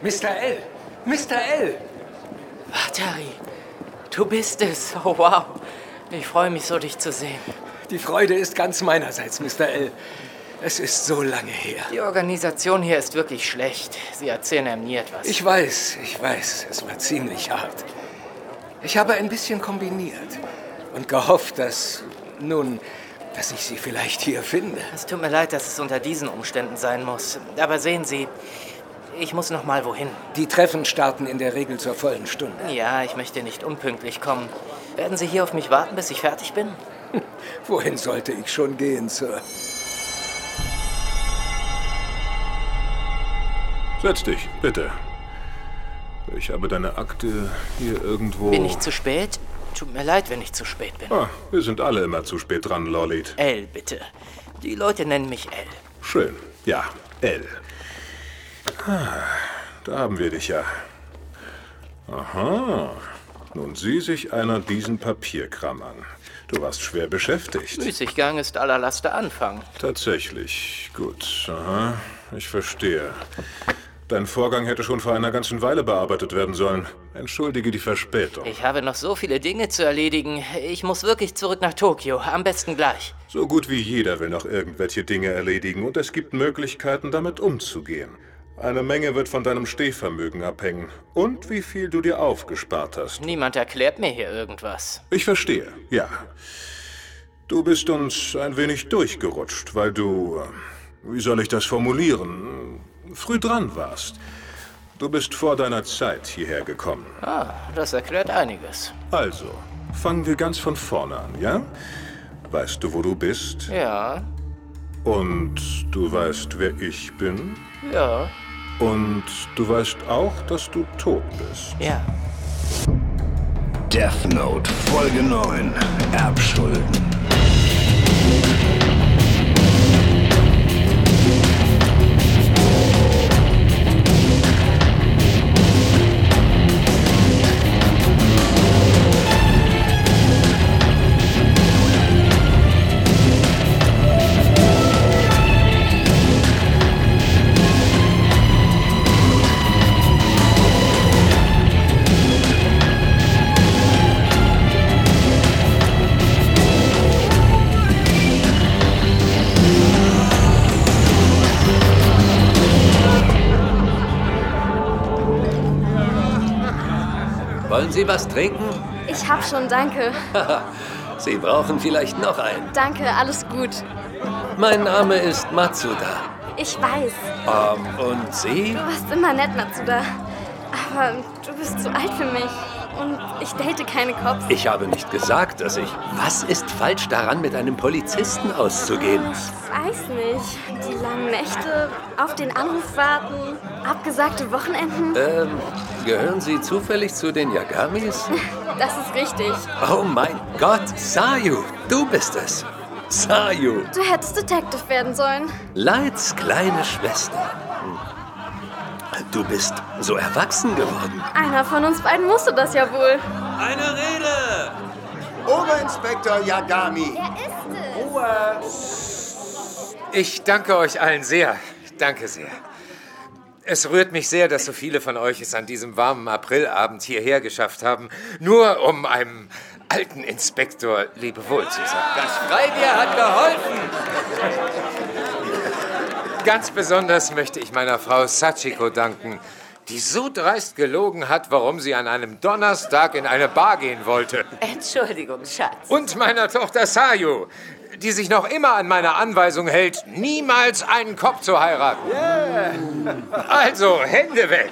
Mr. L! Mr. L! Vatari, du bist es. Oh, wow. Ich freue mich so, dich zu sehen. Die Freude ist ganz meinerseits, Mr. L. Es ist so lange her. Die Organisation hier ist wirklich schlecht. Sie erzählen nie etwas. Ich weiß. Es war ziemlich hart. Ich habe ein bisschen kombiniert und gehofft, dass ich Sie vielleicht hier finde. Es tut mir leid, dass es unter diesen Umständen sein muss. Aber sehen Sie, ich muss noch mal wohin. Die Treffen starten in der Regel zur vollen Stunde. Ja, ich möchte nicht unpünktlich kommen. Werden Sie hier auf mich warten, bis ich fertig bin? Wohin sollte ich schon gehen, Sir? Setz dich, bitte. Ich habe deine Akte hier irgendwo... Bin ich zu spät? Tut mir leid, wenn ich zu spät bin. Wir sind alle immer zu spät dran, Lollit. L, bitte. Die Leute nennen mich L. Schön. Ja, L. Da haben wir dich ja. Aha. Nun sieh sich einer diesen Papierkram an. Du warst schwer beschäftigt. Müßiggang ist aller Laster Anfang. Tatsächlich. Gut. Aha. Ich verstehe. Dein Vorgang hätte schon vor einer ganzen Weile bearbeitet werden sollen. Entschuldige die Verspätung. Ich habe noch so viele Dinge zu erledigen. Ich muss wirklich zurück nach Tokio. Am besten gleich. So gut wie jeder will noch irgendwelche Dinge erledigen und es gibt Möglichkeiten, damit umzugehen. Eine Menge wird von deinem Stehvermögen abhängen und wie viel du dir aufgespart hast. Niemand erklärt mir hier irgendwas. Ich verstehe, ja. Du bist uns ein wenig durchgerutscht, weil du, wie soll ich das formulieren, früh dran warst. Du bist vor deiner Zeit hierher gekommen. Das erklärt einiges. Also, fangen wir ganz von vorne an, ja? Weißt du, wo du bist? Ja. Und du weißt, wer ich bin? Ja. Und du weißt auch, dass du tot bist? Ja. Death Note, Folge 9. Erbschulden. Wollen Sie was trinken? Ich hab schon, danke. Sie brauchen vielleicht noch einen. Danke, alles gut. Mein Name ist Matsuda. Ich weiß. Und Sie? Du warst immer nett, Matsuda. Aber du bist zu alt für mich. Und ich date keine Cops. Ich habe nicht gesagt, dass ich... Was ist falsch daran, mit einem Polizisten auszugehen? Ich weiß nicht. Die langen Nächte, auf den Anruf warten, abgesagte Wochenenden. Gehören Sie zufällig zu den Yagamis? Das ist richtig. Oh mein Gott, Sayu, du bist es. Sayu. Du hättest Detective werden sollen. Lights kleine Schwester. Du bist so erwachsen geworden. Einer von uns beiden musste das ja wohl. Eine Rede! Oberinspektor Yagami. Wer ist es? Ich danke euch allen sehr. Danke sehr. Es rührt mich sehr, dass so viele von euch es an diesem warmen Aprilabend hierher geschafft haben, nur um einem alten Inspektor Lebewohl zu sagen. Das Freibier hat geholfen. Ganz besonders möchte ich meiner Frau Sachiko danken, die so dreist gelogen hat, warum sie an einem Donnerstag in eine Bar gehen wollte. Entschuldigung, Schatz. Und meiner Tochter Sayu, die sich noch immer an meine Anweisung hält, niemals einen Cop zu heiraten. Also, Hände weg.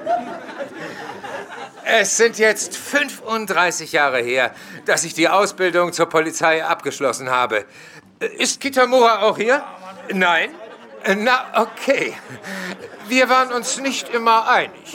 Es sind jetzt 35 Jahre her, dass ich die Ausbildung zur Polizei abgeschlossen habe. Ist Kitamura auch hier? Nein? Na, okay. Wir waren uns nicht immer einig.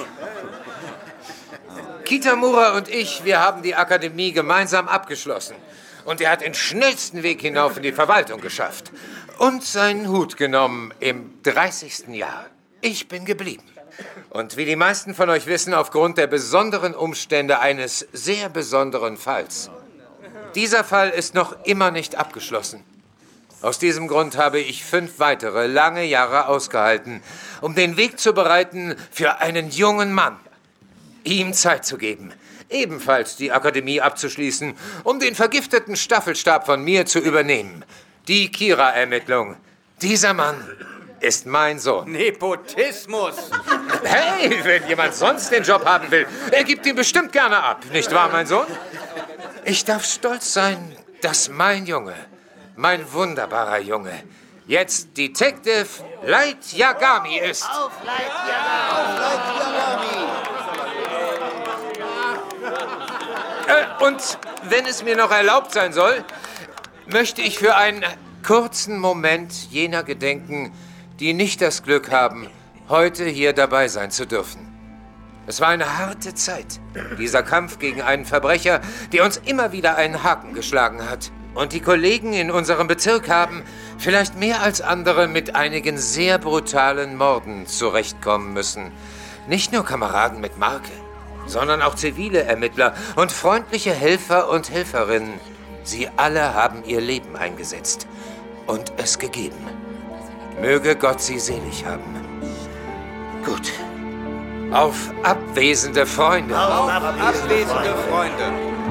Kitamura und ich, wir haben die Akademie gemeinsam abgeschlossen. Und er hat den schnellsten Weg hinauf in die Verwaltung geschafft. Und seinen Hut genommen im 30. Jahr. Ich bin geblieben. Und wie die meisten von euch wissen, aufgrund der besonderen Umstände eines sehr besonderen Falls. Dieser Fall ist noch immer nicht abgeschlossen. Aus diesem Grund habe ich 5 weitere lange Jahre ausgehalten, um den Weg zu bereiten für einen jungen Mann. Ihm Zeit zu geben, ebenfalls die Akademie abzuschließen, um den vergifteten Staffelstab von mir zu übernehmen. Die Kira-Ermittlung. Dieser Mann ist mein Sohn. Nepotismus! Hey, wenn jemand sonst den Job haben will, er gibt ihn bestimmt gerne ab. Nicht wahr, mein Sohn? Ich darf stolz sein, dass mein Junge, mein wunderbarer Junge, jetzt Detective Light Yagami ist. Auf Light Yagami! Und wenn es mir noch erlaubt sein soll, möchte ich für einen kurzen Moment jener gedenken, die nicht das Glück haben, heute hier dabei sein zu dürfen. Es war eine harte Zeit, dieser Kampf gegen einen Verbrecher, der uns immer wieder einen Haken geschlagen hat. Und die Kollegen in unserem Bezirk haben, vielleicht mehr als andere, mit einigen sehr brutalen Morden zurechtkommen müssen. Nicht nur Kameraden mit Marke, sondern auch zivile Ermittler und freundliche Helfer und Helferinnen. Sie alle haben ihr Leben eingesetzt und es gegeben. Möge Gott sie selig haben. Gut. Auf abwesende Freunde. Auf abwesende Freunde.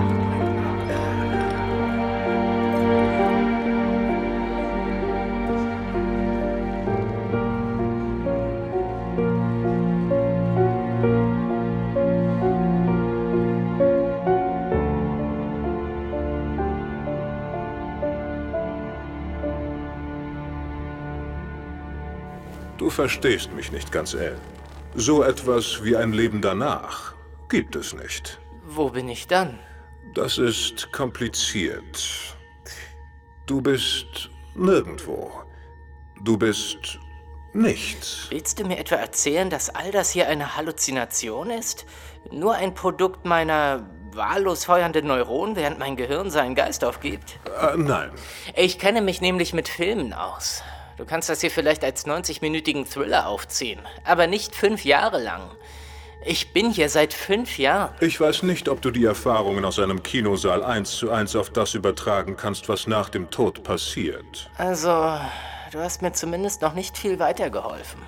Du verstehst mich nicht ganz, Elle. So etwas wie ein Leben danach gibt es nicht. Wo bin ich dann? Das ist kompliziert. Du bist nirgendwo. Du bist nichts. Willst du mir etwa erzählen, dass all das hier eine Halluzination ist? Nur ein Produkt meiner wahllos feuernden Neuronen, während mein Gehirn seinen Geist aufgibt? Nein. Ich kenne mich nämlich mit Filmen aus. Du kannst das hier vielleicht als 90-minütigen Thriller aufziehen, aber nicht 5 Jahre lang. Ich bin hier seit 5 Jahren. Ich weiß nicht, ob du die Erfahrungen aus einem Kinosaal 1:1 auf das übertragen kannst, was nach dem Tod passiert. Also, du hast mir zumindest noch nicht viel weitergeholfen.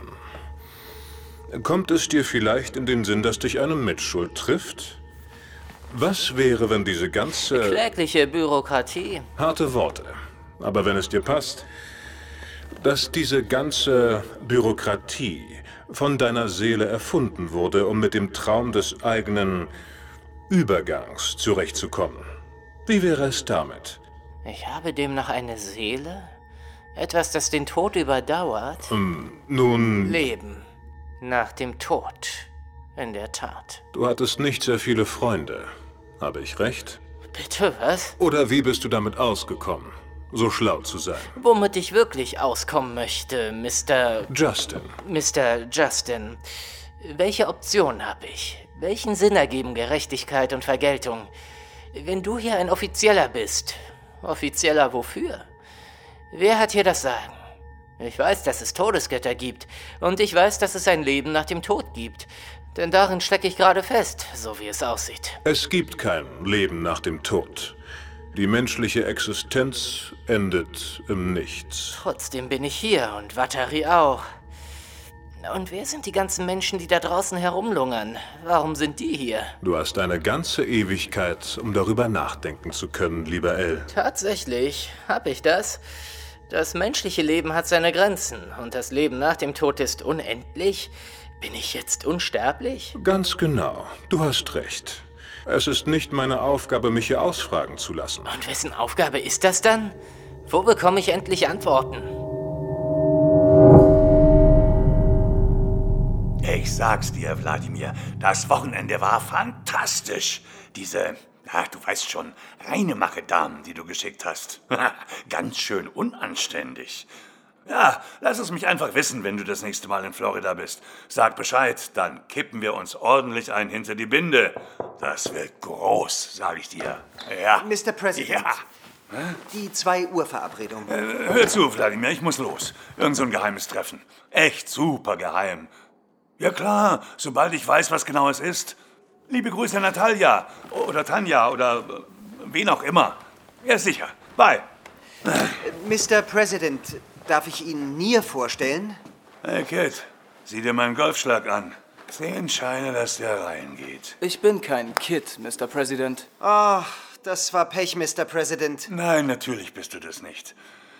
Kommt es dir vielleicht in den Sinn, dass dich eine Mitschuld trifft? Was wäre, wenn diese ganze... Klägliche Bürokratie. Harte Worte. Aber wenn es dir passt, dass diese ganze Bürokratie von deiner Seele erfunden wurde, um mit dem Traum des eigenen Übergangs zurechtzukommen. Wie wäre es damit? Ich habe demnach eine Seele? Etwas, das den Tod überdauert? Nun, Leben. Nach dem Tod. In der Tat. du hattest nicht sehr viele Freunde. Habe ich recht? Bitte, was? Oder wie bist du damit ausgekommen, so schlau zu sein? Womit ich wirklich auskommen möchte, Mr. Justin. Welche Option habe ich? Welchen Sinn ergeben Gerechtigkeit und Vergeltung? Wenn du hier ein Offizieller bist. Offizieller wofür? Wer hat hier das Sagen? Ich weiß, dass es Todesgötter gibt. Und ich weiß, dass es ein Leben nach dem Tod gibt. Denn darin stecke ich gerade fest, so wie es aussieht. Es gibt kein Leben nach dem Tod. Die menschliche Existenz endet im Nichts. Trotzdem bin ich hier und Vatari auch. Und wer sind die ganzen Menschen, die da draußen herumlungern? Warum sind die hier? Du hast eine ganze Ewigkeit, um darüber nachdenken zu können, lieber Elle. Tatsächlich, hab ich das? Das menschliche Leben hat seine Grenzen und das Leben nach dem Tod ist unendlich. Bin ich jetzt unsterblich? Ganz genau. Du hast recht. Es ist nicht meine Aufgabe, mich hier ausfragen zu lassen. Und wessen Aufgabe ist das dann? Wo bekomme ich endlich Antworten? Ich sag's dir, Wladimir, das Wochenende war fantastisch. Diese, du weißt schon, Reinemache-Damen, die du geschickt hast. Ganz schön unanständig. Ja, lass es mich einfach wissen, wenn du das nächste Mal in Florida bist. Sag Bescheid, dann kippen wir uns ordentlich ein hinter die Binde. Das wird groß, sag ich dir. Ja. Mr. President. Ja. Die 2 Uhr Verabredung. Hör zu, Wladimir, ich muss los. Irgend so ein geheimes Treffen. Echt super geheim. Ja klar, sobald ich weiß, was genau es ist. Liebe Grüße, Natalia. Oder Tanja oder wen auch immer. Ja, sicher. Bye. Mr. President, darf ich Ihnen Nier vorstellen? Hey, Kid, sieh dir meinen Golfschlag an. 10 Scheine, dass der reingeht. Ich bin kein Kid, Mr. President. Ach, das war Pech, Mr. President. Nein, natürlich bist du das nicht.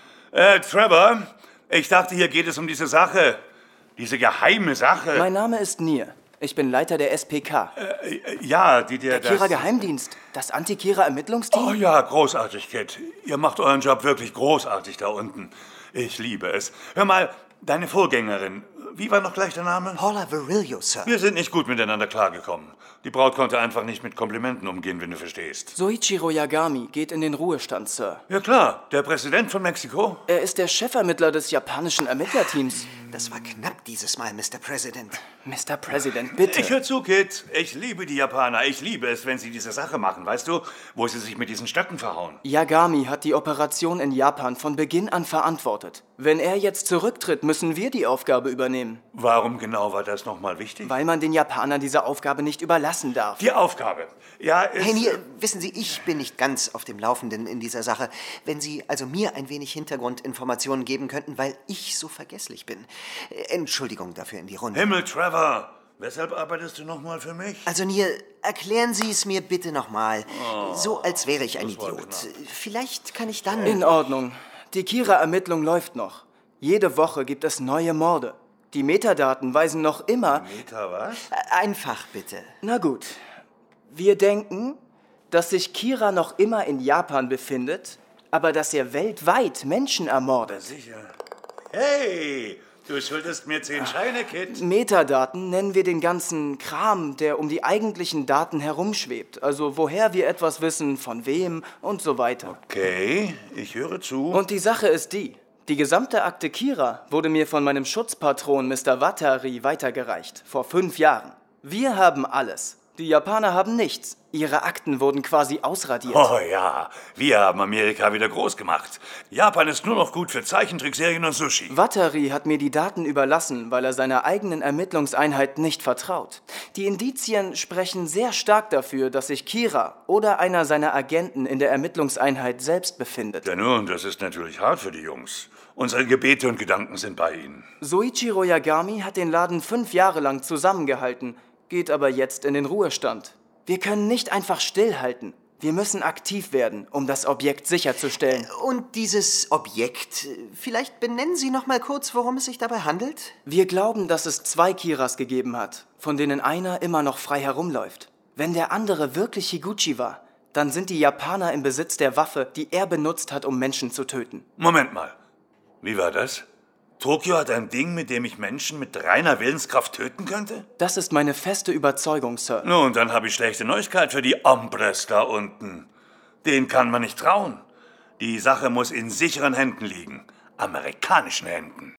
Trevor, ich dachte, hier geht es um diese Sache. Diese geheime Sache. Mein Name ist Nier. Ich bin Leiter der SPK. Ja, die dir der Kira-Geheimdienst. Das Anti-Kira-Ermittlungsteam. Oh ja, großartig, Kid. Ihr macht euren Job wirklich großartig da unten. Ich liebe es. Hör mal, deine Vorgängerin, wie war noch gleich der Name? Paula Virilio, Sir. Wir sind nicht gut miteinander klargekommen. Die Braut konnte einfach nicht mit Komplimenten umgehen, wenn du verstehst. Soichiro Yagami geht in den Ruhestand, Sir. Ja klar, der Präsident von Mexiko. Er ist der Chefermittler des japanischen Ermittlerteams. Das war knapp dieses Mal, Mr. President. Mr. President, bitte. Ich hör zu, Kid. Ich liebe die Japaner. Ich liebe es, wenn sie diese Sache machen, weißt du? Wo sie sich mit diesen Stöcken verhauen. Yagami hat die Operation in Japan von Beginn an verantwortet. Wenn er jetzt zurücktritt, müssen wir die Aufgabe übernehmen. Warum genau war das nochmal wichtig? Weil man den Japanern diese Aufgabe nicht überlassen darf. Die Aufgabe? Ja, Hey, Nier, wissen Sie, ich bin nicht ganz auf dem Laufenden in dieser Sache. Wenn Sie also mir ein wenig Hintergrundinformationen geben könnten, weil ich so vergesslich bin. Entschuldigung dafür in die Runde. Himmel, Trevor! Weshalb arbeitest du nochmal für mich? Also, Nier, erklären Sie es mir bitte nochmal. So, als wäre ich ein Idiot. Vielleicht kann ich dann... In Ordnung. Die Kira-Ermittlung läuft noch. Jede Woche gibt es neue Morde. Die Metadaten weisen noch immer... Meta was? Einfach bitte. Na gut. Wir denken, dass sich Kira noch immer in Japan befindet, aber dass er weltweit Menschen ermordet. Sicher. Hey, du schuldest mir 10 Scheine, Kid. Metadaten nennen wir den ganzen Kram, der um die eigentlichen Daten herumschwebt. Also woher wir etwas wissen, von wem und so weiter. Okay, ich höre zu. Und die Sache ist die gesamte Akte Kira wurde mir von meinem Schutzpatron Mr. Watari weitergereicht, vor 5 Jahren. Wir haben alles. Die Japaner haben nichts. Ihre Akten wurden quasi ausradiert. Oh ja, wir haben Amerika wieder groß gemacht. Japan ist nur noch gut für Zeichentrickserien und Sushi. Watari hat mir die Daten überlassen, weil er seiner eigenen Ermittlungseinheit nicht vertraut. Die Indizien sprechen sehr stark dafür, dass sich Kira oder einer seiner Agenten in der Ermittlungseinheit selbst befindet. Ja nun, das ist natürlich hart für die Jungs. Unsere Gebete und Gedanken sind bei ihnen. Soichiro Yagami hat den Laden 5 Jahre lang zusammengehalten, geht aber jetzt in den Ruhestand. Wir können nicht einfach stillhalten. Wir müssen aktiv werden, um das Objekt sicherzustellen. Und dieses Objekt, vielleicht benennen Sie noch mal kurz, worum es sich dabei handelt? Wir glauben, dass es 2 Kiras gegeben hat, von denen einer immer noch frei herumläuft. Wenn der andere wirklich Higuchi war, dann sind die Japaner im Besitz der Waffe, die er benutzt hat, um Menschen zu töten. Moment mal. Wie war das? Tokio hat ein Ding, mit dem ich Menschen mit reiner Willenskraft töten könnte? Das ist meine feste Überzeugung, Sir. Nun, dann habe ich schlechte Neuigkeit für die Hombres da unten. Denen kann man nicht trauen. Die Sache muss in sicheren Händen liegen. Amerikanischen Händen.